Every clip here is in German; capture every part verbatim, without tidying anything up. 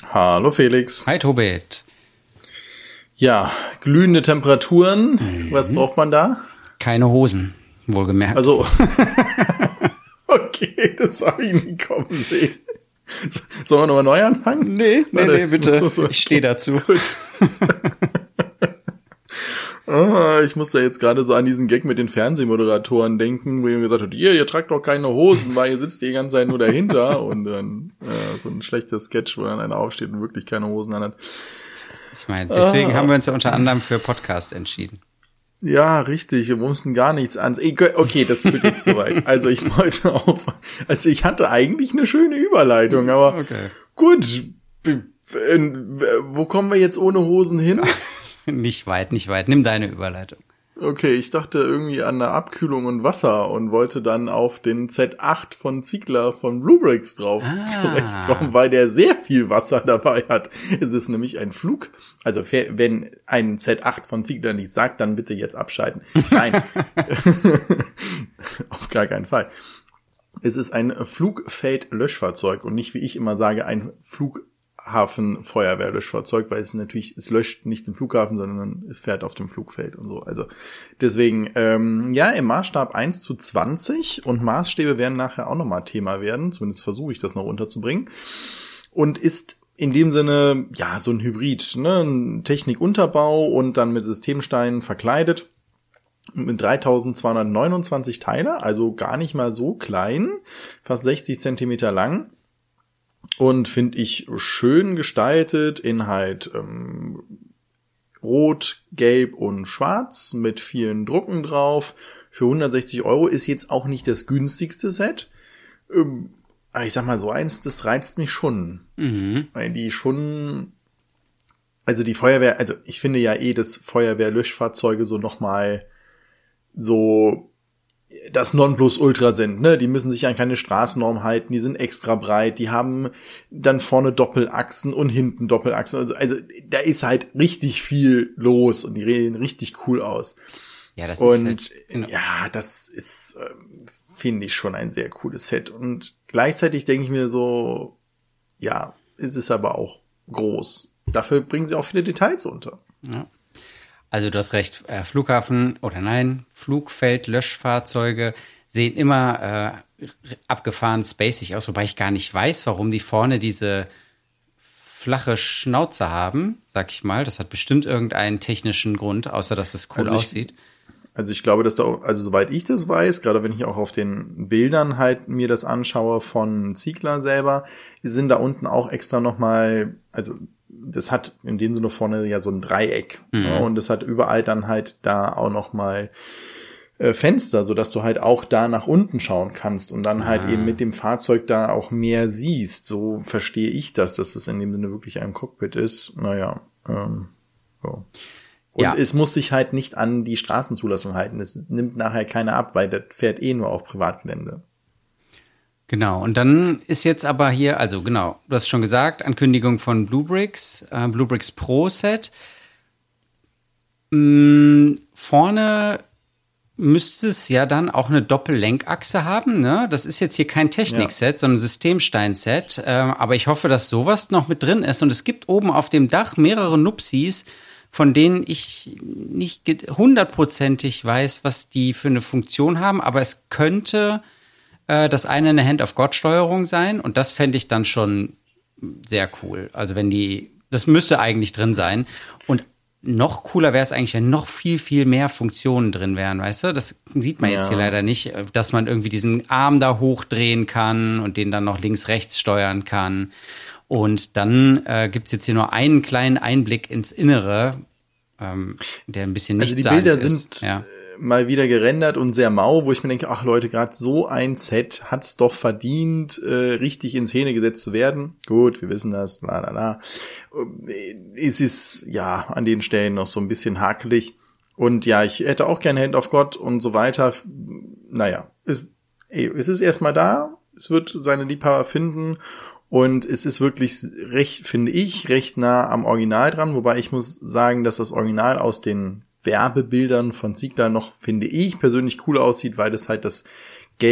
Hallo Felix. Hi Tobit. Ja, glühende Temperaturen. Mhm. Was braucht man da? Keine Hosen, wohlgemerkt. Also, okay, das habe ich nie kommen sehen. Sollen wir nochmal neu anfangen? Nee, nee, Warte, nee, bitte. So. Ich stehe dazu. Gut. Oh, ich muss da jetzt gerade so an diesen Gag mit den Fernsehmoderatoren denken, wo ihr gesagt habt, ihr, ihr tragt doch keine Hosen, weil ihr sitzt die ganze Zeit nur dahinter. Und dann äh, so ein schlechter Sketch, wo dann einer aufsteht und wirklich keine Hosen anhat. Ich meine, deswegen ah. haben wir uns ja unter anderem für Podcast entschieden. Ja, richtig, wir mussten gar nichts an. Okay, das führt jetzt zu weit. Also ich wollte auf, also ich hatte eigentlich eine schöne Überleitung, aber okay. Gut, wo kommen wir jetzt ohne Hosen hin? Nicht weit, nicht weit. Nimm deine Überleitung. Okay, ich dachte irgendwie an eine Abkühlung und Wasser und wollte dann auf den Z acht von Ziegler von Bluebricks drauf ah. zurechtkommen, weil der sehr viel Wasser dabei hat. Es ist nämlich ein Flug, also wenn ein Z acht von Ziegler nichts sagt, dann bitte jetzt abschalten. Nein, auf gar keinen Fall. Es ist ein Flugfeldlöschfahrzeug und nicht, wie ich immer sage, ein Flug Hafenfeuerwehrlöschfahrzeug, weil es natürlich, es löscht nicht den Flughafen, sondern es fährt auf dem Flugfeld und so. Also deswegen, ähm, ja, im Maßstab eins zu zwanzig und Maßstäbe werden nachher auch nochmal Thema werden, zumindest versuche ich das noch unterzubringen. Und ist in dem Sinne, ja, so ein Hybrid, ne, ein Technikunterbau und dann mit Systemsteinen verkleidet. Mit dreitausendzweihundertneunundzwanzig Teile, also gar nicht mal so klein, fast sechzig Zentimeter lang. Und finde ich schön gestaltet in halt ähm, Rot, Gelb und Schwarz mit vielen Drucken drauf. Für hundertsechzig Euro ist jetzt auch nicht das günstigste Set. Ähm, aber ich sag mal, so eins, das reizt mich schon. Mhm. Weil die schon, also die Feuerwehr, also ich finde ja eh, dass Feuerwehrlöschfahrzeuge so nochmal so das Nonplusultra sind, ne? Die müssen sich an keine Straßennorm halten, die sind extra breit, die haben dann vorne Doppelachsen und hinten Doppelachsen. Also, also da ist halt richtig viel los und die sehen richtig cool aus. Ja, das und, ist halt, genau. Ja, das ist, äh, finde ich, schon ein sehr cooles Set. Und gleichzeitig denke ich mir so, ja, ist es aber auch groß. Dafür bringen sie auch viele Details unter. Ja. Also du hast recht, äh, Flughafen oder nein, Flugfeldlöschfahrzeuge sehen immer äh, abgefahren spacig aus, wobei ich gar nicht weiß, warum die vorne diese flache Schnauze haben, sag ich mal. Das hat bestimmt irgendeinen technischen Grund, außer dass es cool also ich, aussieht. Also ich glaube, dass da auch, also soweit ich das weiß, gerade wenn ich auch auf den Bildern halt mir das anschaue von Ziegler selber, sind da unten auch extra nochmal, also das hat in dem Sinne vorne ja so ein Dreieck. Mhm. Ja, und das hat überall dann halt da auch noch mal äh, Fenster, sodass du halt auch da nach unten schauen kannst und dann halt ah. eben mit dem Fahrzeug da auch mehr siehst. So verstehe ich das, dass das in dem Sinne wirklich ein Cockpit ist. Naja, ähm, so. Und ja. Es muss sich halt nicht an die Straßenzulassung halten. Es nimmt nachher keiner ab, weil das fährt eh nur auf Privatgelände. Genau, und dann ist jetzt aber hier, also genau, du hast schon gesagt, Ankündigung von Bluebricks, äh, Bluebricks Pro Set. Mm, vorne müsste es ja dann auch eine Doppellenkachse haben, ne? Das ist jetzt hier kein Technikset, ja. sondern ein Systemstein-Set. Äh, aber ich hoffe, dass sowas noch mit drin ist. Und es gibt oben auf dem Dach mehrere Nupsis, von denen ich nicht hundertprozentig weiß, was die für eine Funktion haben. Aber es könnte das eine eine Hand-of-God-Steuerung sein und das fände ich dann schon sehr cool. Also wenn die, das müsste eigentlich drin sein und noch cooler wäre es eigentlich, wenn noch viel, viel mehr Funktionen drin wären, weißt du? Das sieht man ja. jetzt hier leider nicht, dass man irgendwie diesen Arm da hochdrehen kann und den dann noch links-rechts steuern kann. Und dann äh, gibt's jetzt hier nur einen kleinen Einblick ins Innere, ähm, der ein bisschen nichtssagend ist. Also die Bilder sind ja. mal wieder gerendert und sehr mau, wo ich mir denke, ach Leute, gerade so ein Set hat's doch verdient, äh, richtig in Szene gesetzt zu werden. Gut, wir wissen das, la la la. Es ist, ja, an den Stellen noch so ein bisschen hakelig. Und ja, ich hätte auch gerne Hand of God und so weiter. Naja, es, es ist erstmal da, es wird seine Liebhaber finden und es ist wirklich recht, finde ich, recht nah am Original dran, wobei ich muss sagen, dass das Original aus den Werbebildern von Ziegler noch, finde ich, persönlich cooler aussieht, weil das halt das Gelb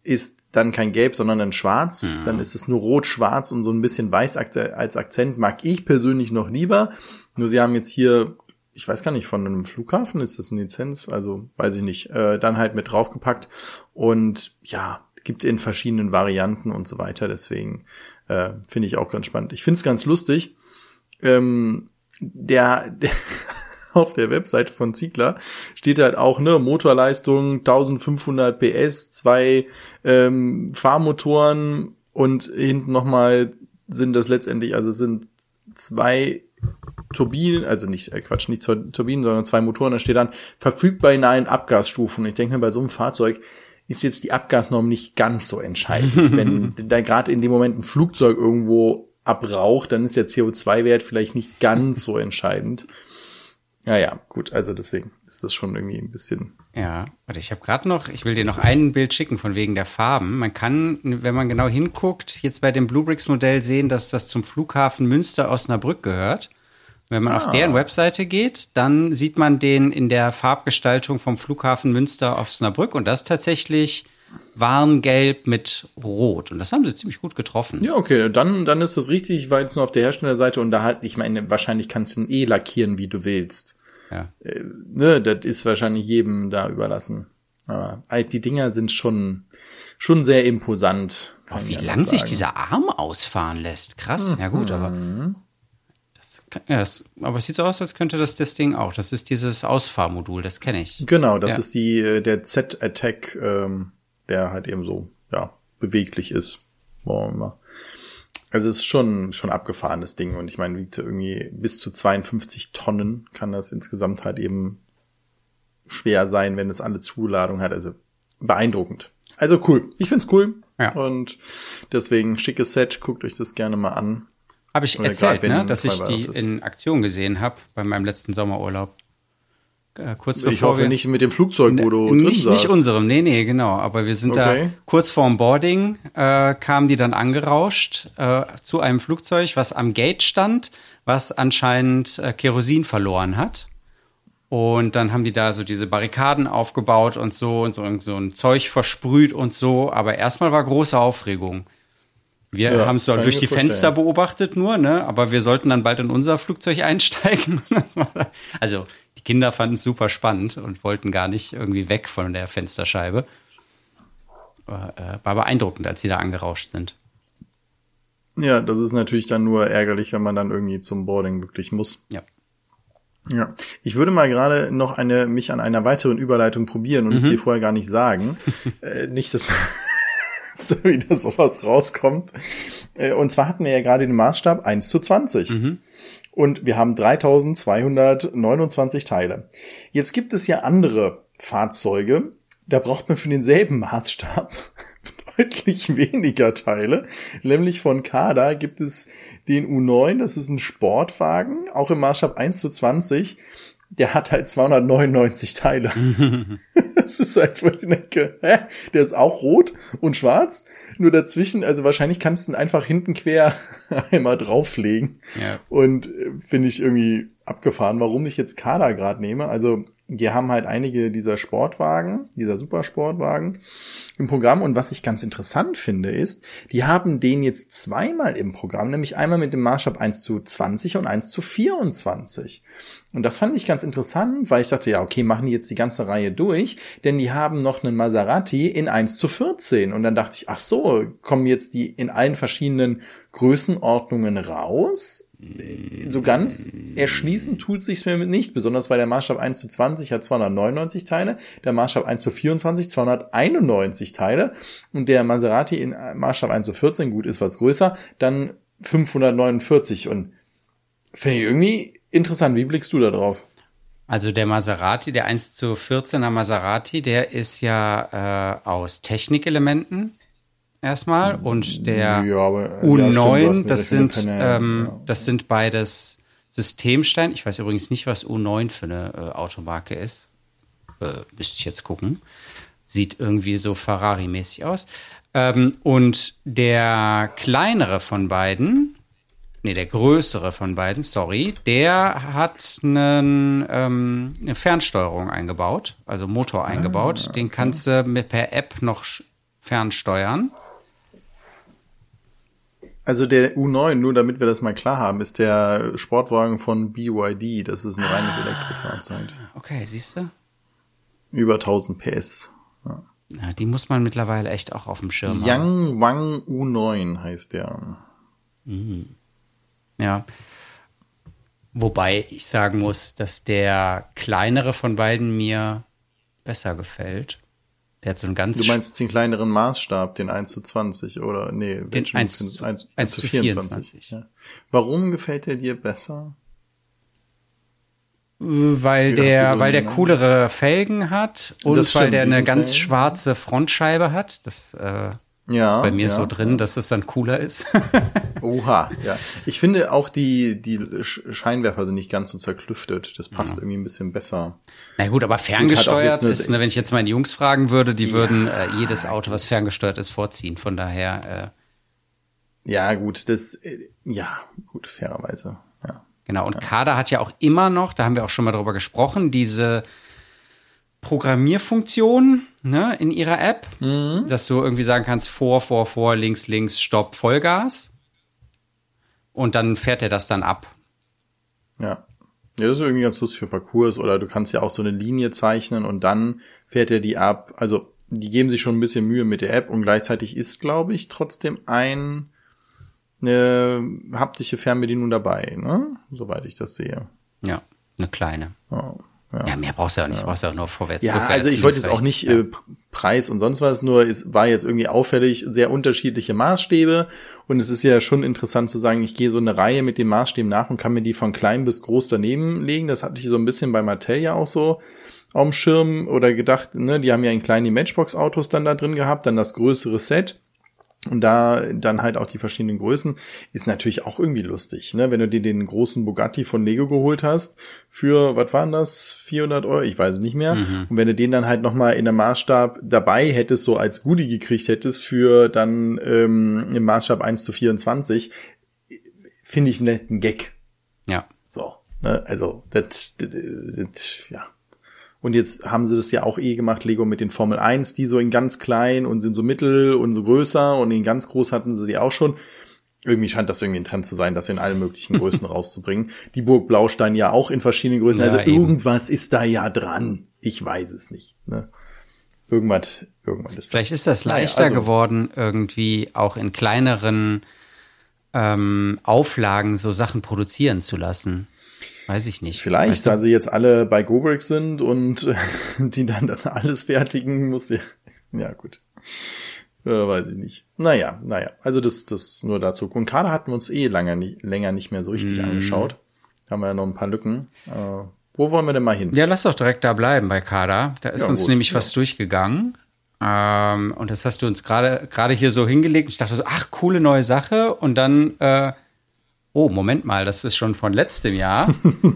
ist dann kein Gelb, sondern ein Schwarz. Mhm. Dann ist es nur Rot-Schwarz und so ein bisschen Weiß als Akzent. Mag ich persönlich noch lieber. Nur sie haben jetzt hier, ich weiß gar nicht, von einem Flughafen, ist das eine Lizenz? Also weiß ich nicht. Äh, dann halt mit draufgepackt. Und ja, gibt in verschiedenen Varianten und so weiter. Deswegen äh, finde ich auch ganz spannend. Ich finde es ganz lustig. Ähm, der, der auf der Webseite von Ziegler steht halt auch, ne, Motorleistung eintausendfünfhundert P S, zwei ähm, Fahrmotoren und hinten nochmal sind das letztendlich, also es sind zwei Turbinen, also nicht, äh, Quatsch, nicht zwei Turbinen, sondern zwei Motoren, da steht dann, verfügbar in allen Abgasstufen. Und ich denke mir, bei so einem Fahrzeug ist jetzt die Abgasnorm nicht ganz so entscheidend. Wenn da gerade in dem Moment ein Flugzeug irgendwo abraucht, dann ist der C O zwei Wert vielleicht nicht ganz so entscheidend. Ja, ja, gut, also deswegen ist das schon irgendwie ein bisschen. Ja, warte, ich habe gerade noch, ich will dir noch ein Bild schicken von wegen der Farben. Man kann, wenn man genau hinguckt, jetzt bei dem Bluebricks-Modell sehen, dass das zum Flughafen Münster-Osnabrück gehört. Wenn man ah. auf deren Webseite geht, dann sieht man den in der Farbgestaltung vom Flughafen Münster-Osnabrück und das tatsächlich Warngelb mit Rot. Und das haben sie ziemlich gut getroffen. Ja, okay, dann dann ist das richtig. Ich war jetzt nur auf der Herstellerseite und da halt, ich meine, wahrscheinlich kannst du ihn eh lackieren, wie du willst. Ja. Äh, ne, das ist wahrscheinlich jedem da überlassen. Aber die Dinger sind schon schon sehr imposant. Auch wie lang sich dieser Arm ausfahren lässt. Krass. Mhm. Ja gut, aber das, ja, das, aber es sieht so aus, als könnte das das Ding auch. Das ist dieses Ausfahrmodul, das kenne ich. Genau, das ja. ist die der Z-Attack, ähm, der halt eben so, ja, beweglich ist. Also es ist schon schon abgefahrenes Ding und ich meine, wiegt irgendwie bis zu zweiundfünfzig Tonnen kann das insgesamt halt eben schwer sein, wenn es alle Zuladung hat. Also beeindruckend. Also cool. Ich find's cool. Ja. Und deswegen schickes Set. Guckt euch das gerne mal an. Habe ich erzählt, ne, dass ich die in Aktion gesehen habe bei meinem letzten Sommerurlaub. Äh, kurz bevor ich hoffe wir, nicht mit dem Flugzeug, wo du nicht, drin saßt. Nicht unserem, nee, nee, genau. Aber wir sind okay. da kurz vorm Boarding, äh, kamen die dann angerauscht äh, zu einem Flugzeug, was am Gate stand, was anscheinend äh, Kerosin verloren hat. Und dann haben die da so diese Barrikaden aufgebaut und so und so, so ein Zeug versprüht und so. Aber erstmal war große Aufregung. Wir ja, haben es so durch die vorstellen. Fenster beobachtet nur, ne? Aber wir sollten dann bald in unser Flugzeug einsteigen. Also die Kinder fanden es super spannend und wollten gar nicht irgendwie weg von der Fensterscheibe. War, äh, war beeindruckend, als sie da angerauscht sind. Ja, das ist natürlich dann nur ärgerlich, wenn man dann irgendwie zum Boarding wirklich muss. Ja. Ja, ich würde mal gerade noch eine mich an einer weiteren Überleitung probieren und mhm. es dir vorher gar nicht sagen. äh, nicht, dass, dass da wieder sowas rauskommt. Äh, und zwar hatten wir ja gerade den Maßstab eins zu zwanzig. Mhm. Und wir haben dreitausendzweihundertneunundzwanzig Teile. Jetzt gibt es ja andere Fahrzeuge, da braucht man für denselben Maßstab deutlich weniger Teile. Nämlich von Kada gibt es den U neun, das ist ein Sportwagen, auch im Maßstab eins zu zwanzig. Der hat halt zweihundertneunundneunzig Teile. Das ist halt, wo ich denke, hä? Der ist auch rot und schwarz, nur dazwischen, also wahrscheinlich kannst du ihn einfach hinten quer einmal drauflegen. Ja. Und äh, finde ich irgendwie abgefahren, warum ich jetzt Kada gerade nehme. Also die haben halt einige dieser Sportwagen, dieser Supersportwagen im Programm. Und was ich ganz interessant finde, ist, die haben den jetzt zweimal im Programm, nämlich einmal mit dem Maßstab eins zu zwanzig und eins zu vierundzwanzig. Und das fand ich ganz interessant, weil ich dachte, ja, okay, machen die jetzt die ganze Reihe durch, denn die haben noch einen Maserati in eins zu vierzehn. Und dann dachte ich, ach so, kommen jetzt die in allen verschiedenen Größenordnungen raus? So ganz erschließen tut sich's mir nicht, besonders weil der Maßstab eins zu zwanzig hat zweihundertneunundneunzig Teile, der Maßstab eins zu vierundzwanzig zweihunderteinundneunzig Teile und der Maserati in Maßstab eins zu vierzehn, gut, ist was größer, dann fünfhundertneunundvierzig und finde ich irgendwie interessant. Wie blickst du da drauf? Also der Maserati, der eins zu vierzehner Maserati, der ist ja äh, aus Technikelementen erstmal und der ja, aber, U neun, ja, stimmt, das sind keine, ähm, ja. das sind beides Systemstein. Ich weiß übrigens nicht, was U neun für eine äh, Automarke ist. Äh, müsste ich jetzt gucken. Sieht irgendwie so Ferrari-mäßig aus. Ähm, und der kleinere von beiden, nee, der größere von beiden, sorry, der hat einen, ähm, eine Fernsteuerung eingebaut, also Motor eingebaut. Ah, okay. Den kannst du mit per App noch fernsteuern. Also der U neun, nur damit wir das mal klar haben, ist der Sportwagen von B Y D. Das ist ein reines Elektrofahrzeug. Okay, siehst du? Über tausend P S. Ja. Ja, die muss man mittlerweile echt auch auf dem Schirm haben. Yang Wang U neun heißt der. Mhm. Ja. Wobei ich sagen muss, dass der kleinere von beiden mir besser gefällt. Der hat so einen ganz. Du meinst jetzt den kleineren Maßstab, den eins zu zwanzig oder nee, den eins zu vierundzwanzig. Ja. Warum gefällt der dir besser? Weil der, weil der coolere Felgen hat und Das weil stimmt, der eine diese ganz Felgen. schwarze Frontscheibe hat. Das äh, Ja, ist bei mir ja, so drin, ja. dass es dann cooler ist. Oha, ja. Ich finde auch die, die Sch- Scheinwerfer sind nicht ganz so zerklüftet. Das passt irgendwie ein bisschen besser. Na gut, aber Gut, hat ferngesteuert auch jetzt eine- ist, ne, wenn ich jetzt meine Jungs fragen würde, die Ja, würden äh, jedes Auto, was ferngesteuert ist, vorziehen. Von daher, äh, Ja, gut, das, äh, ja, gut, fairerweise, ja. genau. Und Kada hat ja auch immer noch, da haben wir auch schon mal drüber gesprochen, diese Programmierfunktion, ne, in ihrer App, Mhm. dass du irgendwie sagen kannst, vor, vor, vor, links, links, Stopp, Vollgas. Und dann fährt er das dann ab. Ja. Ja, das ist irgendwie ganz lustig für Parcours, oder du kannst ja auch so eine Linie zeichnen und dann fährt er die ab. Also, die geben sich schon ein bisschen Mühe mit der App und gleichzeitig ist, glaube ich, trotzdem ein, eine haptische Fernbedienung dabei, ne? Soweit ich das sehe. Ja, eine kleine. Oh, ja. Ja, mehr brauchst du ja auch nicht. Du brauchst ja auch nur vorwärts, Ja, rückwärts, also ich wollte links, jetzt auch rechts. nicht äh, P- Preis und sonst was, nur es war jetzt irgendwie auffällig, sehr unterschiedliche Maßstäbe und es ist ja schon interessant zu sagen, ich gehe so eine Reihe mit den Maßstäben nach und kann mir die von klein bis groß daneben legen. Das hatte ich so ein bisschen bei Mattel ja auch so auf dem Schirm oder gedacht, ne, die haben ja in kleinen die Matchbox-Autos dann da drin gehabt, dann das größere Set. Und da dann halt auch die verschiedenen Größen, ist natürlich auch irgendwie lustig, ne? Wenn du dir den großen Bugatti von Lego geholt hast für, was waren das, vierhundert Euro, ich weiß es nicht mehr. Mhm. Und wenn du den dann halt nochmal in der Maßstab dabei hättest, so als Goodie gekriegt hättest für dann ähm, im Maßstab eins zu vierundzwanzig, finde ich einen netten Gag. Ja. So, ne? Also, das, das, das, ja. Und jetzt haben sie das ja auch eh gemacht, Lego mit den Formel eins, die so in ganz klein und sind so mittel und so größer und in ganz groß hatten sie die auch schon. Irgendwie scheint das irgendwie ein Trend zu sein, das in allen möglichen Größen rauszubringen. Die Burg Blaustein ja auch in verschiedenen Größen. Ja, also eben. irgendwas ist da ja dran. Ich weiß es nicht. Ne? Irgendwas, irgendwas ist da. Vielleicht ist das Naja, leichter also- geworden, irgendwie auch in kleineren ähm, Auflagen so Sachen produzieren zu lassen. Weiß ich nicht. Vielleicht, Weißt du? da sie jetzt alle bei Gobrix sind und die dann, dann alles fertigen, muss ja, ja gut. Äh, weiß ich nicht. Naja, naja. Also das, das nur dazu. Und Kader hatten wir uns eh lange, nicht, länger nicht mehr so richtig Mhm. angeschaut. Haben wir ja noch ein paar Lücken. Äh, wo wollen wir denn mal hin? Ja, lass doch direkt da bleiben bei Kada. Da ist Ja, uns gut, nämlich ja. was durchgegangen. Ähm, und das hast du uns gerade gerade hier so hingelegt. Ich dachte so, ach, coole neue Sache. Und dann, äh, oh, Moment mal, das ist schon von letztem Jahr.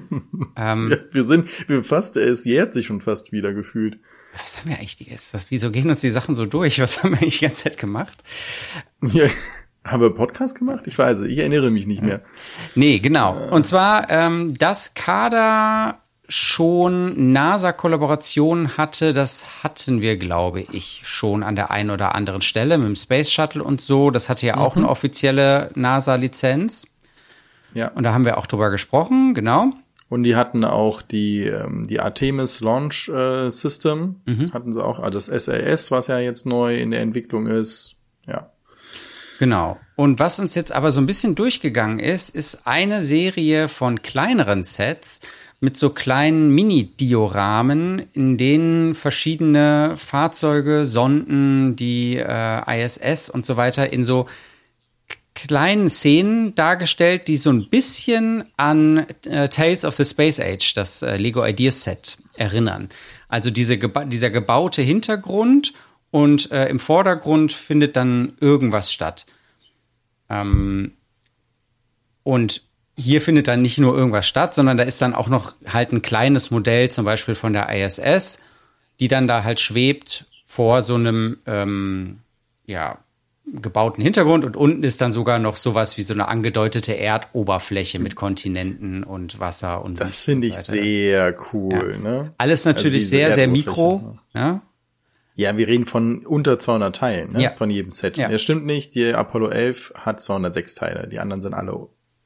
ähm, Ja, wir sind, wir fast, es jährt sich schon fast wieder gefühlt. Was haben wir eigentlich die ganze Zeit? Wieso gehen uns die Sachen so durch? Was haben wir eigentlich die ganze Zeit gemacht? Ja, haben wir Podcast gemacht? Ich weiß, ich erinnere mich nicht mehr. Nee, genau. Und zwar, ähm, dass Kada schon NASA-Kollaborationen hatte, das hatten wir, glaube ich, schon an der einen oder anderen Stelle mit dem Space Shuttle und so. Das hatte ja auch eine offizielle NASA-Lizenz. Ja. Und da haben wir auch drüber gesprochen, genau. Und die hatten auch die, ähm, die Artemis Launch äh, System, hatten sie auch, also das S L S, was ja jetzt neu in der Entwicklung ist. Ja. Genau. Und was uns jetzt aber so ein bisschen durchgegangen ist, ist eine Serie von kleineren Sets mit so kleinen Mini-Dioramen, in denen verschiedene Fahrzeuge, Sonden, die äh, I S S und so weiter in so k- kleinen Szenen dargestellt, die so ein bisschen an äh, Tales of the Space Age, das äh, Lego Ideas Set, erinnern. Also diese geba- dieser gebaute Hintergrund und äh, im Vordergrund findet dann irgendwas statt. Ähm, und hier findet dann nicht nur irgendwas statt, sondern da ist dann auch noch halt ein kleines Modell, zum Beispiel von der I S S, die dann da halt schwebt vor so einem ähm, ja, gebauten Hintergrund und unten ist dann sogar noch sowas wie so eine angedeutete Erdoberfläche mit Kontinenten und Wasser und Das Wüsten finde und ich so weiter. sehr cool, Ja. ne? Alles natürlich Also diese sehr, sehr Erdoberfläche, mikro. Ja? Ja, wir reden von unter zweihundert Teilen, ne? Ja. Von jedem Set. Ja. Das stimmt nicht, die Apollo elf hat zweihundertsechs Teile, die anderen sind alle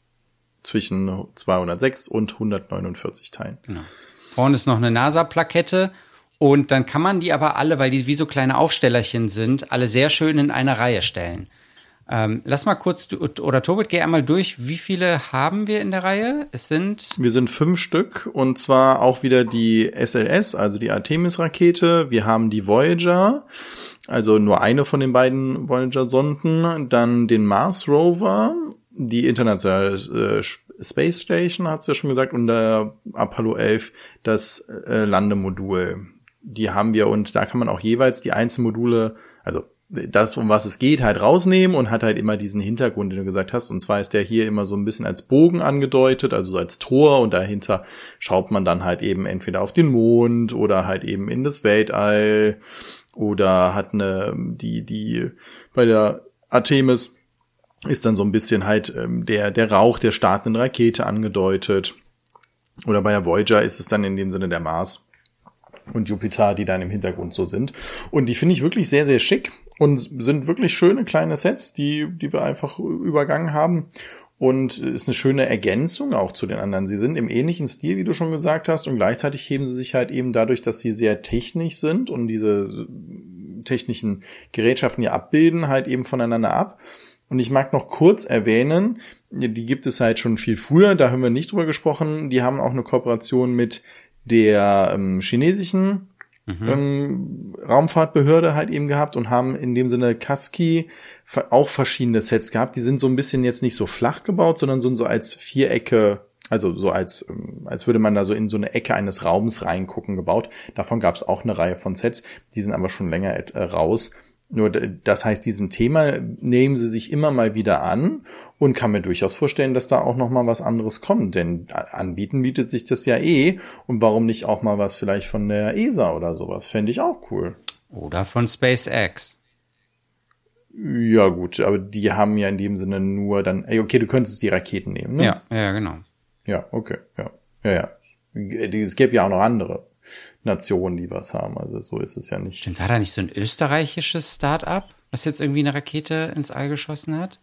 zwischen zweihundertsechs und hundertneunundvierzig Teilen. Genau. Vorne ist noch eine NASA-Plakette und dann kann man die aber alle, weil die wie so kleine Aufstellerchen sind, alle sehr schön in eine Reihe stellen. Ähm, lass mal kurz, oder Tobit, geh einmal durch, wie viele haben wir in der Reihe? Es sind... Wir sind fünf Stück und zwar auch wieder die S L S, also die Artemis-Rakete. Wir haben die Voyager, also nur eine von den beiden Voyager-Sonden. Dann den Mars Rover, die internationale äh, Space Station, hat's ja schon gesagt, und der Apollo elf, das äh, Landemodul. Die haben wir und da kann man auch jeweils die einzelnen Module, also das, um was es geht, halt rausnehmen und hat halt immer diesen Hintergrund, den du gesagt hast. Und zwar ist der hier immer so ein bisschen als Bogen angedeutet, also so als Tor und dahinter schaut man dann halt eben entweder auf den Mond oder halt eben in das Weltall oder hat eine, die, die bei der Artemis ist dann so ein bisschen halt ähm, der, der Rauch der startenden Rakete angedeutet. Oder bei der Voyager ist es dann in dem Sinne der Mars und Jupiter, die dann im Hintergrund so sind. Und die finde ich wirklich sehr, sehr schick und sind wirklich schöne kleine Sets, die die wir einfach übergangen haben. Und ist eine schöne Ergänzung auch zu den anderen. Sie sind im ähnlichen Stil, wie du schon gesagt hast, und gleichzeitig heben sie sich halt eben dadurch, dass sie sehr technisch sind und diese technischen Gerätschaften hier abbilden, halt eben voneinander ab. Und ich mag noch kurz erwähnen, die gibt es halt schon viel früher, da haben wir nicht drüber gesprochen. Die haben auch eine Kooperation mit der ähm, chinesischen mhm. ähm, Raumfahrtbehörde halt eben gehabt und haben in dem Sinne Kasky auch verschiedene Sets gehabt. Die sind so ein bisschen jetzt nicht so flach gebaut, sondern so, so als Vierecke, also so als ähm, als würde man da so in so eine Ecke eines Raums reingucken gebaut. Davon gab es auch eine Reihe von Sets, die sind aber schon länger äh, raus. Nur das heißt, diesem Thema nehmen sie sich immer mal wieder an und kann mir durchaus vorstellen, dass da auch noch mal was anderes kommt. Denn anbieten bietet sich das ja eh. Und warum nicht auch mal was vielleicht von der E S A oder sowas? Fände ich auch cool. Oder von SpaceX. Ja gut, aber die haben ja in dem Sinne nur dann, ey, okay, du könntest die Raketen nehmen, ne? Ja, ja, genau. Ja, okay, ja. Ja, ja. Es gäbe ja auch noch andere Nationen, die was haben. Also so ist es ja nicht. War da nicht so ein österreichisches Start-up, was jetzt irgendwie eine Rakete ins All geschossen hat?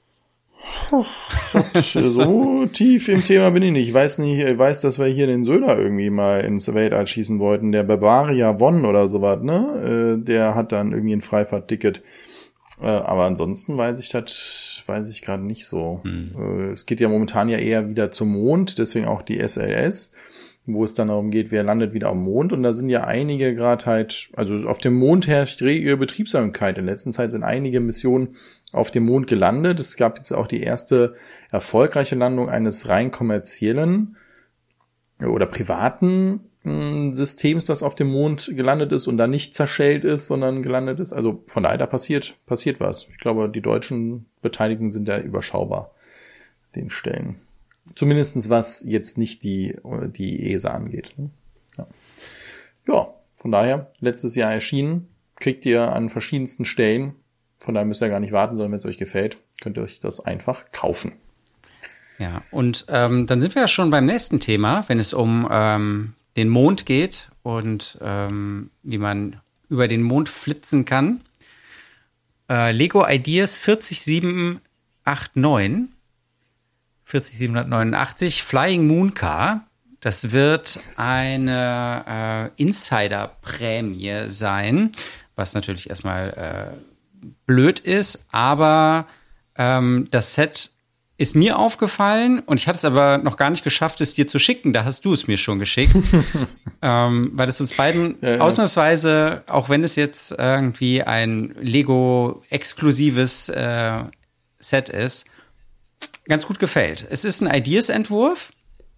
So tief im Thema bin ich nicht. Ich weiß nicht, ich weiß, dass wir hier den Söder irgendwie mal ins Weltall schießen wollten. Der Bavaria One oder sowas, ne? Der hat dann irgendwie ein Freifahrtticket. Aber ansonsten weiß ich das, weiß ich gerade nicht so. Hm. Es geht ja momentan ja eher wieder zum Mond, deswegen auch die S L S, wo es dann darum geht, wer landet wieder am Mond. Und da sind ja einige gerade halt, also auf dem Mond herrscht rege Betriebsamkeit. In letzter Zeit sind einige Missionen auf dem Mond gelandet. Es gab jetzt auch die erste erfolgreiche Landung eines rein kommerziellen oder privaten mh, Systems, das auf dem Mond gelandet ist und da nicht zerschellt ist, sondern gelandet ist. Also von daher, da passiert, passiert was. Ich glaube, die deutschen Beteiligten sind da überschaubar, den Stellen. Zumindestens was jetzt nicht die, die E S A angeht. Ja. Ja, von daher, letztes Jahr erschienen, kriegt ihr an verschiedensten Stellen. Von daher müsst ihr gar nicht warten, sondern wenn es euch gefällt, könnt ihr euch das einfach kaufen. Ja, und ähm, dann sind wir ja schon beim nächsten Thema, wenn es um ähm, den Mond geht und ähm, wie man über den Mond flitzen kann. Äh, Lego Ideas vier null sieben acht neun vier null sieben neun Flying Moon Car. Das wird eine äh, Insider-Prämie sein, was natürlich erstmal äh, blöd ist, aber ähm, das Set ist mir aufgefallen und ich hatte es aber noch gar nicht geschafft, es dir zu schicken. Da hast du es mir schon geschickt, ähm, weil es uns beiden ja, ja. ausnahmsweise, auch wenn es jetzt irgendwie ein Lego-exklusives äh, Set ist, ganz gut gefällt. Es ist ein Ideas-Entwurf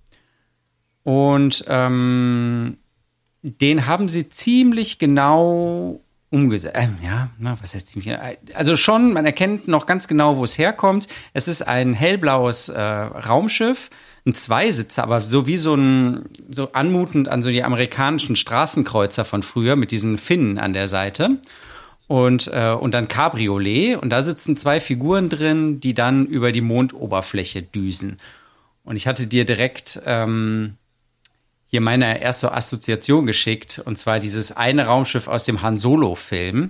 und ähm, den haben sie ziemlich genau umgesetzt. Ähm, ja, na, was heißt ziemlich genau? Also schon, man erkennt noch ganz genau, wo es herkommt. Es ist ein hellblaues äh, Raumschiff, ein Zweisitzer, aber so wie so ein, so anmutend an so die amerikanischen Straßenkreuzer von früher mit diesen Finnen an der Seite. Und, äh, und dann Cabriolet. Und da sitzen zwei Figuren drin, die dann über die Mondoberfläche düsen. Und ich hatte dir direkt ähm, hier meine erste Assoziation geschickt. Und zwar dieses eine Raumschiff aus dem Han Solo-Film.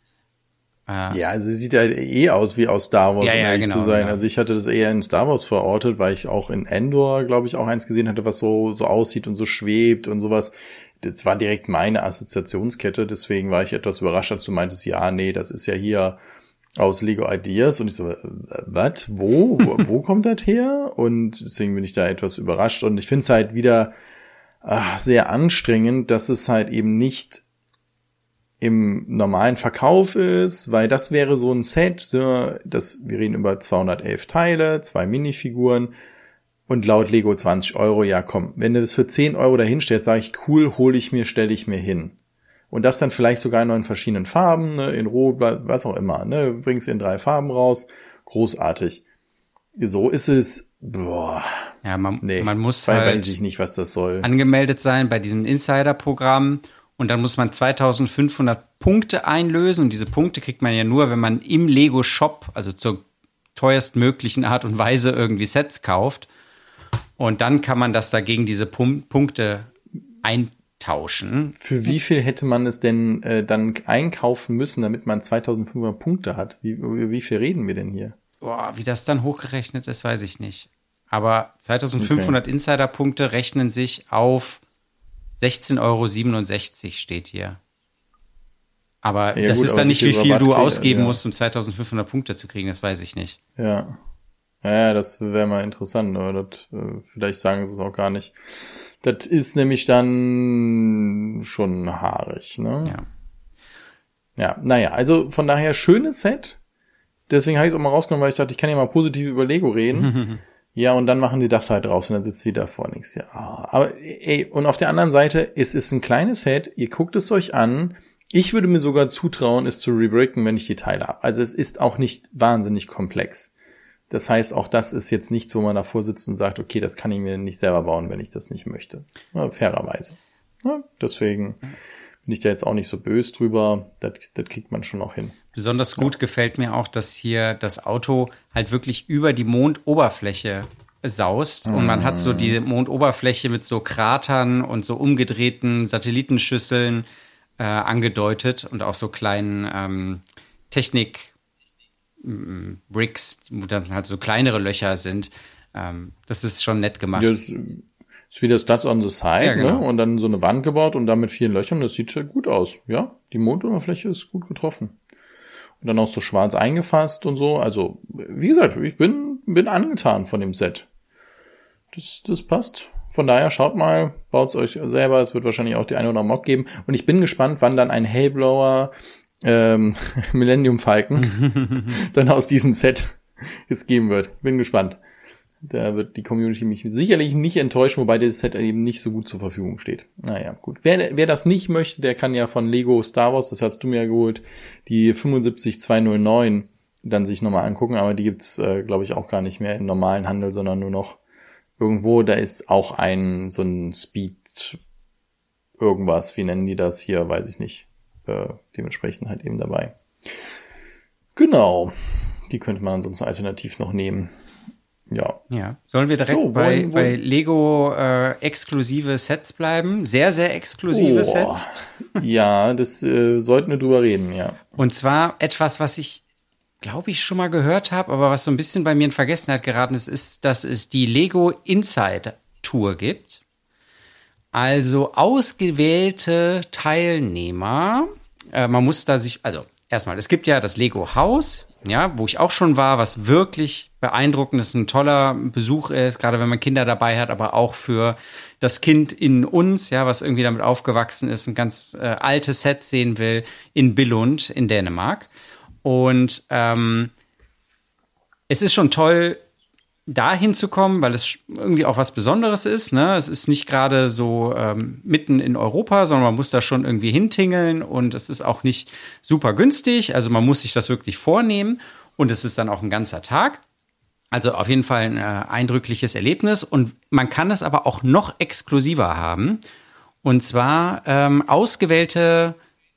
Äh, ja, also sie sieht ja eh aus wie aus Star Wars, ja, um ja, ehrlich genau, zu sein. ja. Also ich hatte das eher in Star Wars verortet, weil ich auch in Endor, glaube ich, auch eins gesehen hatte, was so so aussieht und so schwebt und sowas. Das war direkt meine Assoziationskette. Deswegen war ich etwas überrascht, als du meintest, ja, nee, das ist ja hier aus Lego Ideas. Und ich so, was? Wo? wo? Wo kommt das her? Und deswegen bin ich da etwas überrascht. Und ich finde es halt wieder ach, sehr anstrengend, dass es halt eben nicht im normalen Verkauf ist, weil das wäre so ein Set, so, das, wir reden über zweihundertelf Teile, zwei Minifiguren und laut Lego zwanzig Euro, ja komm, wenn du das für zehn Euro dahinstellst, sage ich, cool, hole ich mir, stelle ich mir hin. Und das dann vielleicht sogar noch in verschiedenen Farben, ne, in Rot, was auch immer, ne, bringst in drei Farben raus, großartig. So ist es, boah. Ja, man, nee, man muss weil halt weiß ich nicht, was das soll. angemeldet sein bei diesem Insider-Programm und dann muss man zweitausendfünfhundert Punkte einlösen und diese Punkte kriegt man ja nur, wenn man im Lego-Shop, also zur teuerstmöglichen Art und Weise irgendwie Sets kauft und dann kann man das dagegen diese Pum- Punkte eintauschen. Für wie viel hätte man es denn äh, dann einkaufen müssen, damit man zweitausendfünfhundert Punkte hat? Wie, wie viel reden wir denn hier? Boah, wie das dann hochgerechnet ist, weiß ich nicht. Aber zweitausendfünfhundert okay. Insider-Punkte rechnen sich auf sechzehn Euro siebenundsechzig steht hier. Aber ja, das gut, ist dann nicht, wie viel, wie viel du ausgeben ja. musst, um zweitausendfünfhundert Punkte zu kriegen, das weiß ich nicht. Ja, ja, das wäre mal interessant, aber das, äh, vielleicht sagen sie es auch gar nicht. Das ist nämlich dann schon haarig, ne? Ja. Ja, naja, also von daher schönes Set. Deswegen habe ich es auch mal rausgenommen, weil ich dachte, ich kann ja mal positiv über Lego reden. Ja, und dann machen die das halt raus und dann sitzt sie da vor nichts. Ja, aber ey, und auf der anderen Seite, es ist ein kleines Set, ihr guckt es euch an. Ich würde mir sogar zutrauen, es zu rebricken, wenn ich die Teile habe. Also es ist auch nicht wahnsinnig komplex. Das heißt, auch das ist jetzt nichts, wo man davor sitzt und sagt, okay, das kann ich mir nicht selber bauen, wenn ich das nicht möchte. Ja, fairerweise. Ja, deswegen bin ich da jetzt auch nicht so böse drüber. Das, das kriegt man schon noch hin. Besonders gut ja. gefällt mir auch, dass hier das Auto halt wirklich über die Mondoberfläche saust. Mm. Und man hat so die Mondoberfläche mit so Kratern und so umgedrehten Satellitenschüsseln äh, angedeutet und auch so kleinen ähm, Technik Bricks, wo dann halt so kleinere Löcher sind. Ähm, das ist schon nett gemacht. Ja, ist, ist wie das Stats on the Side, ja, genau. Ne? Und dann so eine Wand gebaut und dann mit vielen Löchern. Das sieht schon gut aus. Ja, die Mondoberfläche ist gut getroffen. Und dann auch so schwarz eingefasst und so. Also, wie gesagt, ich bin, bin angetan von dem Set. Das, das passt. Von daher schaut mal, baut's euch selber. Es wird wahrscheinlich auch die eine oder andere Mock geben. Und ich bin gespannt, wann dann ein Hellblower ähm, Millennium Falcon dann aus diesem Set es geben wird. Bin gespannt. Da wird die Community mich sicherlich nicht enttäuschen, wobei dieses Set eben nicht so gut zur Verfügung steht. Naja, gut. Wer, wer das nicht möchte, der kann ja von Lego Star Wars, das hast du mir ja geholt, die fünfundsiebzig zweihundertneun dann sich nochmal angucken, aber die gibt's, äh, glaube ich, auch gar nicht mehr im normalen Handel, sondern nur noch irgendwo. Da ist auch ein, so ein Speed irgendwas, wie nennen die das hier, weiß ich nicht. Äh, dementsprechend halt eben dabei. Genau. Die könnte man ansonsten alternativ noch nehmen. Ja. Ja. Sollen wir direkt so, bei, wollen, bei wollen. Lego äh, exklusive Sets bleiben? Sehr, sehr exklusive oh. Sets. Ja, das äh, sollten wir drüber reden, ja. Und zwar etwas, was ich, glaube ich, schon mal gehört habe, aber was so ein bisschen bei mir in Vergessenheit geraten ist, ist, dass es die Lego Inside Tour gibt. Also ausgewählte Teilnehmer, äh, man muss da sich, also erstmal, es gibt ja das Lego Haus, ja, wo ich auch schon war, was wirklich beeindruckend ist, ein toller Besuch ist, gerade wenn man Kinder dabei hat, aber auch für das Kind in uns, ja, was irgendwie damit aufgewachsen ist, ein ganz äh, altes Set sehen will, in Billund in Dänemark. Und ähm, es ist schon toll, da hinzukommen, weil es irgendwie auch was Besonderes ist. Ne? Es ist nicht gerade so ähm, mitten in Europa, sondern man muss da schon irgendwie hintingeln und es ist auch nicht super günstig. Also man muss sich das wirklich vornehmen und es ist dann auch ein ganzer Tag. Also auf jeden Fall ein äh, eindrückliches Erlebnis und man kann es aber auch noch exklusiver haben. Und zwar ähm, ausgewählte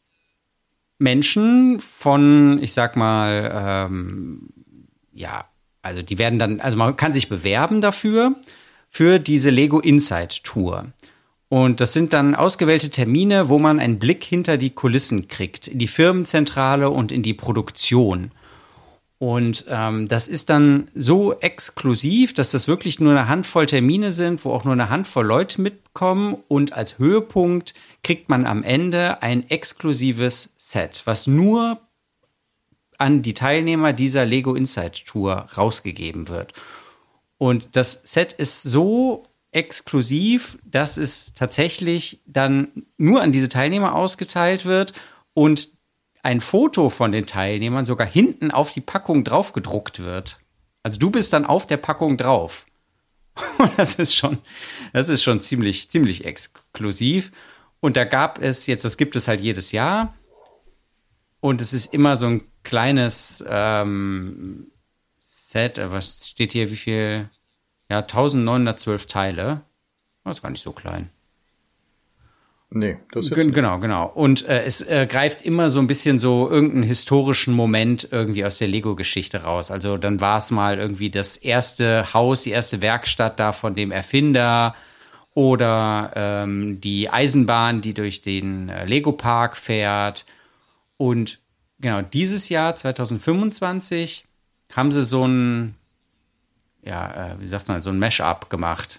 Menschen von, ich sag mal, ähm, ja, also die werden dann, also man kann sich bewerben dafür, für diese Lego Inside Tour. Und das sind dann ausgewählte Termine, wo man einen Blick hinter die Kulissen kriegt, in die Firmenzentrale und in die Produktion. Und ähm, das ist dann so exklusiv, dass das wirklich nur eine Handvoll Termine sind, wo auch nur eine Handvoll Leute mitkommen. Und als Höhepunkt kriegt man am Ende ein exklusives Set, was nur an die Teilnehmer dieser Lego Inside Tour rausgegeben wird. Und das Set ist so exklusiv, dass es tatsächlich dann nur an diese Teilnehmer ausgeteilt wird und ein Foto von den Teilnehmern sogar hinten auf die Packung drauf gedruckt wird. Also du bist dann auf der Packung drauf. Das ist schon, das ist schon ziemlich, ziemlich exklusiv. Und da gab es jetzt, das gibt es halt jedes Jahr. Und es ist immer so ein kleines ähm, Set. Was steht hier? Wie viel? Ja, neunzehnhundertzwölf Teile. Das ist gar nicht so klein. Nee, das ist jetzt G- nicht. Genau, genau. Und äh, es äh, greift immer so ein bisschen so irgendeinen historischen Moment irgendwie aus der Lego-Geschichte raus. Also dann war es mal irgendwie das erste Haus, die erste Werkstatt da von dem Erfinder oder ähm, die Eisenbahn, die durch den äh, Lego-Park fährt. Und genau, dieses Jahr, zwanzig fünfundzwanzig, haben sie so ein, ja, äh, wie sagt man, so ein Mash-up gemacht.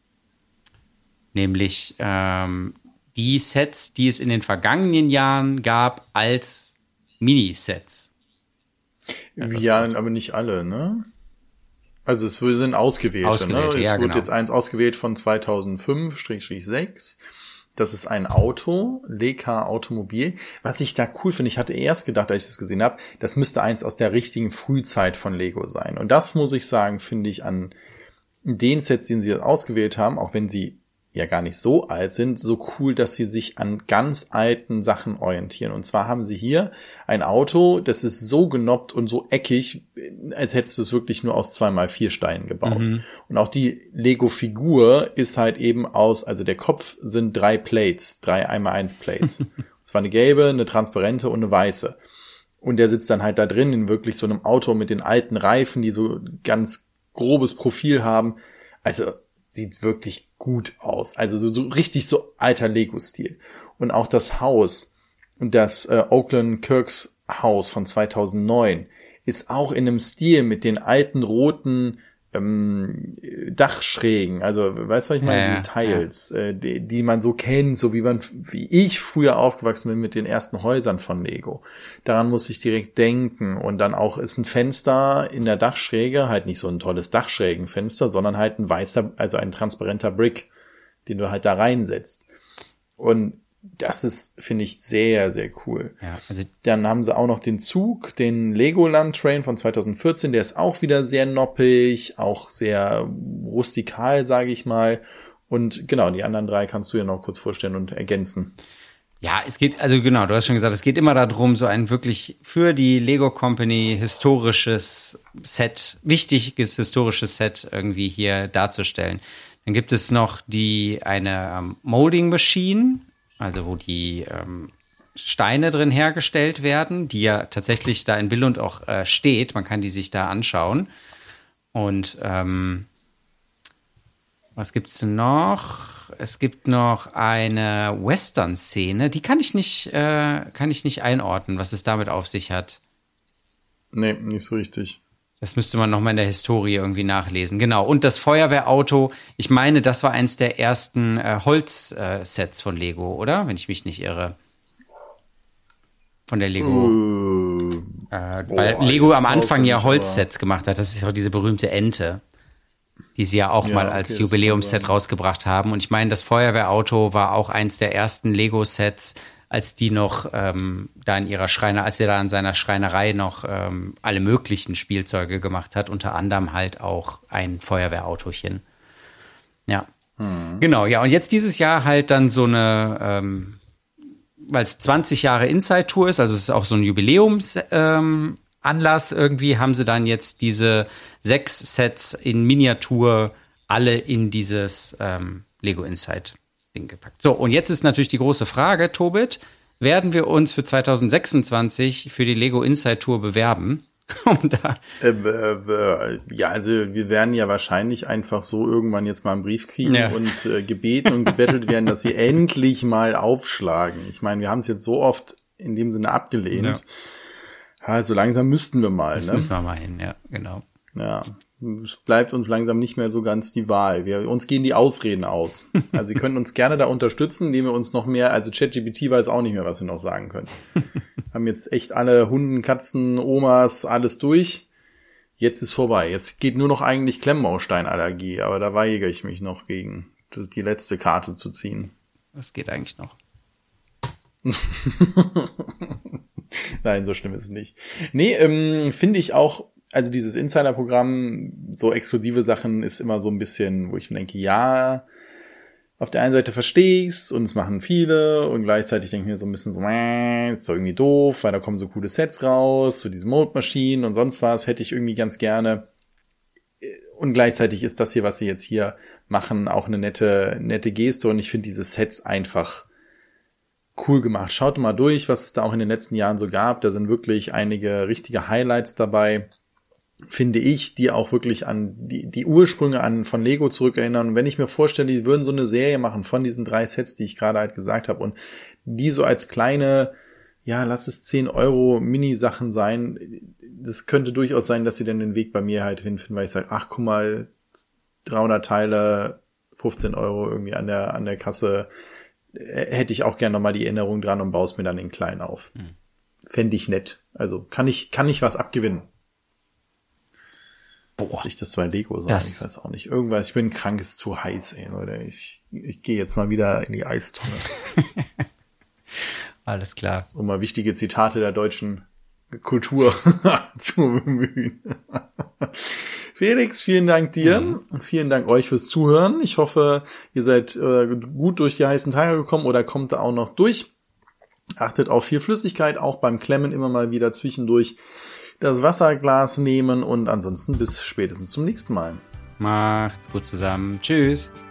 Nämlich ähm, die Sets, die es in den vergangenen Jahren gab, als Minisets. Ja, aber nicht alle, ne? Also es sind ausgewählte, Ausgewählte, ne? ja, Es wurde genau. jetzt eins ausgewählt von zweitausendfünf sechs. Das ist ein Auto, Leica Automobil. Was ich da cool finde, ich hatte erst gedacht, als ich das gesehen habe, das müsste eins aus der richtigen Frühzeit von Lego sein. Und das muss ich sagen, finde ich an den Sets, den sie ausgewählt haben, auch wenn sie ja gar nicht so alt sind, so cool, dass sie sich an ganz alten Sachen orientieren. Und zwar haben sie hier ein Auto, das ist so genoppt und so eckig, als hättest du es wirklich nur aus zwei mal vier Steinen gebaut. Mhm. Und auch die Lego-Figur ist halt eben aus, also der Kopf sind drei Plates, drei eins mal eins Plates. Und zwar eine gelbe, eine transparente und eine weiße. Und der sitzt dann halt da drin in wirklich so einem Auto mit den alten Reifen, die so ganz grobes Profil haben. Also sieht wirklich gut aus. Also so, so richtig so alter Lego-Stil. Und auch das Haus, das äh, Oakland Kirks Haus von zweitausendneun, ist auch in einem Stil mit den alten roten ähm, Dachschrägen. Also, weißt du, was ich meine? Ja, die Tiles, ja. äh, die, die man so kennt, so wie man, wie ich früher aufgewachsen bin mit den ersten Häusern von Lego. Daran muss ich direkt denken. Und dann auch ist ein Fenster in der Dachschräge, halt nicht so ein tolles Dachschrägenfenster, sondern halt ein weißer, also ein transparenter Brick, den du halt da reinsetzt. Und das ist, finde ich, sehr, sehr cool. Ja, also Dann haben sie auch noch den Zug, den Legoland Train von zweitausendvierzehn, der ist auch wieder sehr noppig, auch sehr rustikal, sage ich mal. Und genau, die anderen drei kannst du ja noch kurz vorstellen und ergänzen. Ja, es geht, also genau, du hast schon gesagt, es geht immer darum, so ein wirklich für die Lego Company historisches Set, wichtiges historisches Set irgendwie hier darzustellen. Dann gibt es noch die, eine ähm, Molding Machine, also wo die ähm, Steine drin hergestellt werden, die ja tatsächlich da in Billund auch äh, steht. Man kann die sich da anschauen. Und ähm, was gibt's noch? Es gibt noch eine Western-Szene, die kann ich nicht, äh, kann ich nicht einordnen, was es damit auf sich hat. Nee, nicht so richtig. Das müsste man noch mal in der Historie irgendwie nachlesen. Genau. Und das Feuerwehrauto, ich meine, das war eins der ersten äh, Holz-Sets äh, von Lego, oder? Wenn ich mich nicht irre. Von der Lego. Uh, äh, weil boah, Lego jetzt am Anfang ja nicht, Holzsets gemacht hat. Das ist auch diese berühmte Ente, die sie ja auch Ja, mal okay, als das Jubiläumsset kann sein. rausgebracht haben. Und ich meine, das Feuerwehrauto war auch eins der ersten Lego-Sets, als die noch ähm, da in ihrer Schreiner, als er da in seiner Schreinerei noch ähm, alle möglichen Spielzeuge gemacht hat, unter anderem halt auch ein Feuerwehrautochen. Ja, hm. Genau. Ja, und jetzt dieses Jahr halt dann so eine, ähm, weil es zwanzig Jahre Inside-Tour ist, also es ist auch so ein Jubiläumsanlass ähm, Anlass irgendwie, haben sie dann jetzt diese sechs Sets in Miniatur alle in dieses ähm, Lego Inside Ding gepackt. So, und jetzt ist natürlich die große Frage, Tobit, werden wir uns für zwanzig sechsundzwanzig für die Lego Inside Tour bewerben? Um da äh, äh, ja, also wir werden ja wahrscheinlich einfach so irgendwann jetzt mal einen Brief kriegen ja. und äh, gebeten und gebettelt werden, dass wir endlich mal aufschlagen. Ich meine, wir haben es jetzt so oft in dem Sinne abgelehnt. Ja. Ja, so langsam müssten wir mal. Das ne? müssen wir mal hin, ja, genau. Ja, es bleibt uns langsam nicht mehr so ganz die Wahl. Wir, uns gehen die Ausreden aus. Also ihr könnt uns gerne da unterstützen, indem wir uns noch mehr, also ChatGPT weiß auch nicht mehr, was wir noch sagen können. Haben jetzt echt alle Hunden, Katzen, Omas, alles durch. Jetzt ist vorbei. Jetzt geht nur noch eigentlich Klemmbausteinallergie, aber da weigere ich mich noch gegen, das die letzte Karte zu ziehen. Das geht eigentlich noch. Nein, so schlimm ist es nicht. Nee, ähm, finde ich auch, also dieses Insider-Programm, so exklusive Sachen ist immer so ein bisschen, wo ich mir denke, ja, auf der einen Seite verstehe ich's und es machen viele und gleichzeitig denke ich mir so ein bisschen so, äh, ist doch irgendwie doof, weil da kommen so coole Sets raus, so diese Mode-Maschinen und sonst was, hätte ich irgendwie ganz gerne. Und gleichzeitig ist das hier, was sie jetzt hier machen, auch eine nette, nette Geste und ich finde diese Sets einfach cool gemacht. Schaut mal durch, was es da auch in den letzten Jahren so gab. Da sind wirklich einige richtige Highlights dabei, finde ich, die auch wirklich an die, die Ursprünge an von Lego zurückerinnern. Und wenn ich mir vorstelle, die würden so eine Serie machen von diesen drei Sets, die ich gerade halt gesagt habe und die so als kleine, ja, lass es zehn Euro Mini-Sachen sein, das könnte durchaus sein, dass sie dann den Weg bei mir halt hinfinden, weil ich sage, ach, guck mal, dreihundert Teile, fünfzehn Euro irgendwie an der, an der Kasse, hätte ich auch gerne nochmal die Erinnerung dran und baue es mir dann den kleinen auf. Hm. Fände ich nett. Also kann ich, kann ich was abgewinnen. Boah, was ich das bei Lego sagen, ich weiß auch nicht. Irgendwas, ich bin krank, ist zu heiß, ey, Leute. Ich, ich gehe jetzt mal wieder in die Eistonne. Alles klar. Um mal wichtige Zitate der deutschen Kultur zu bemühen. Felix, vielen Dank dir. Mhm. Und vielen Dank euch fürs Zuhören. Ich hoffe, ihr seid äh, gut durch die heißen Tage gekommen oder kommt da auch noch durch. Achtet auf viel Flüssigkeit, auch beim Klemmen immer mal wieder zwischendurch das Wasserglas nehmen und ansonsten bis spätestens zum nächsten Mal. Macht's gut zusammen. Tschüss.